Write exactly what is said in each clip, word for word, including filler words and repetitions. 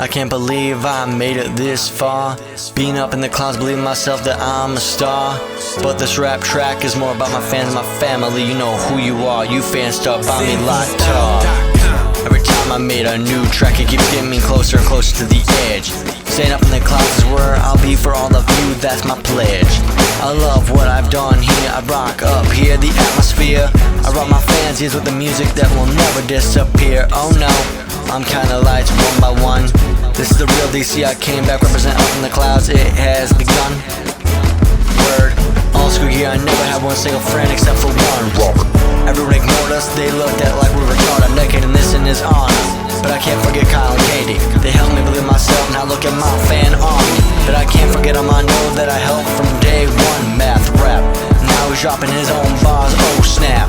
I can't believe I made it this far. Being up in the clouds, believing myself that I'm a star. But this rap track is more about my fans and my family. You know who you are, you fans stuck by me like tar. Every time I made a new track, it keeps getting me closer and closer to the edge. Staying up in the clouds is where I'll be for all of you, that's my pledge. I love what I've done here, I rock up here, the atmosphere. I rock my fans' ears with the music that will never disappear. Oh no, I'm kinda lights one by one. This is the real D C, I came back, represent up in the clouds, it has begun. Word, all school year, I never had one single friend except for one. Everyone ignored us, they looked at it like we were retarded. I'm decade and this in his honor. But I can't forget Kyle and Katie. They helped me believe myself, now look at my fan army. But I can't forget him, I know that I helped from day one. Math rap, now he's dropping his own bars, oh snap.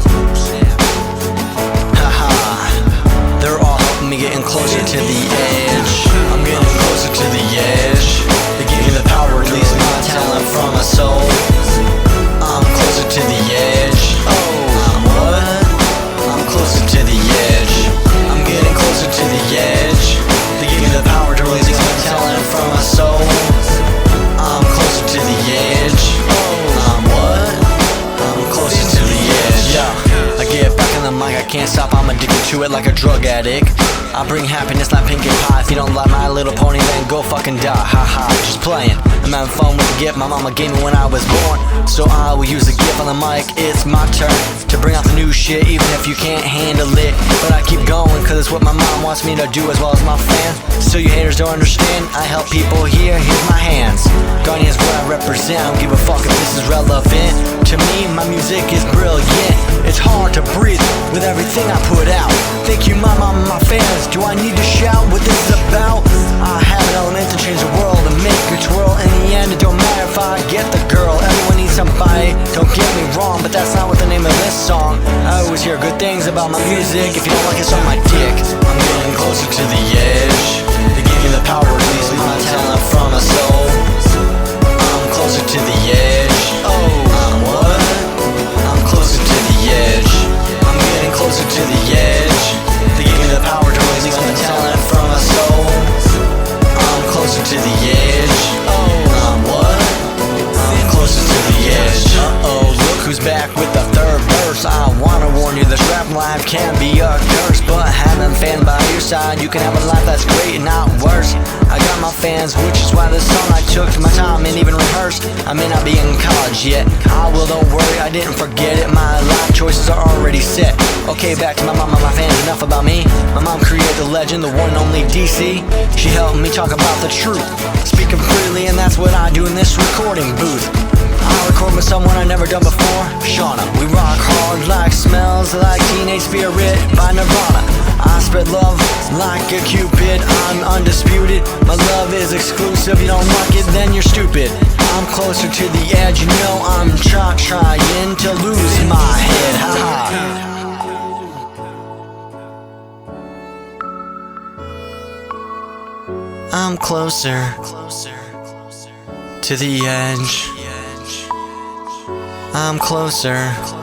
Haha, they're all helping me getting closer to the edge. I'm getting closer to the edge. They give me the power, release my talent from my soul. I'm closer to the edge. Oh, I'm what? I'm closer to the edge. I'm getting closer to the edge. They give me the power to release my talent from my soul. I'm closer to the edge. Oh, I'm what? I'm closer to the edge. Yeah, I get back in the mic, I can't stop, I'm addicted to it like a drug addict. I bring happiness like pink and pie. If you don't like My Little Pony, then go fucking die. Haha, just playing. I'm having fun with the gift my mama gave me when I was born. So I will use the gift on the mic. It's my turn to bring out the new shit, even if you can't handle it. But I keep going, cause it's what my mom wants me to do, as well as my fans. Still you haters don't understand, I help people here, here's my hands. Guardian's what I represent, I don't give a fuck if this is relevant. To me, my music is brilliant. It's hard to breathe with everything I put out. Thank you my mom and my fans. Do I need to shout what this is about? I have an element to change the world and make it twirl. In the end, it don't matter if I get the girl. Everyone needs somebody, don't get me wrong, but that's not what the name of this song. I always hear good things about my music. If you don't like it, suck my dick. I'm getting closer to the edge. They give me the power, release my talent from my soul. I'm closer to the edge. Oh, I'm what? I'm closer to the edge. I'm getting closer to the edge. They give me the power to release my talent from my soul. I'm closer to the edge. Oh, I'm what? I'm closer to the edge. Uh-oh, look who's back with the third verse. I wanna warn you, this rap life can be a curse, but having fans by your side, you can have a life that's great and not worse. I got my fans, which is why this song I took my time and even rehearsed. I may not be in college yet, I will, don't worry, I didn't forget it. My life choices are already set. Okay, back to my mom and my fans, enough about me. My mom created the legend, the one and only D C. She helped me talk about the truth, speaking freely, and that's what I do in this recording booth. I record with someone I've never done before, Shauna. We rock hard like Smells Like Teenage Spirit by Nirvana. I spread love like a cupid, I'm undisputed. My love is exclusive, you don't like it, then you're stupid. I'm closer to the edge, you know I'm try trying to lose my head, haha. I'm closer to the edge. I'm closer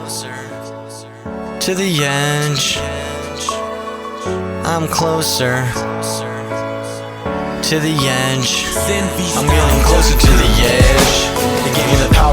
to the edge. I'm closer to the edge. I'm getting closer to the edge. They give you the power.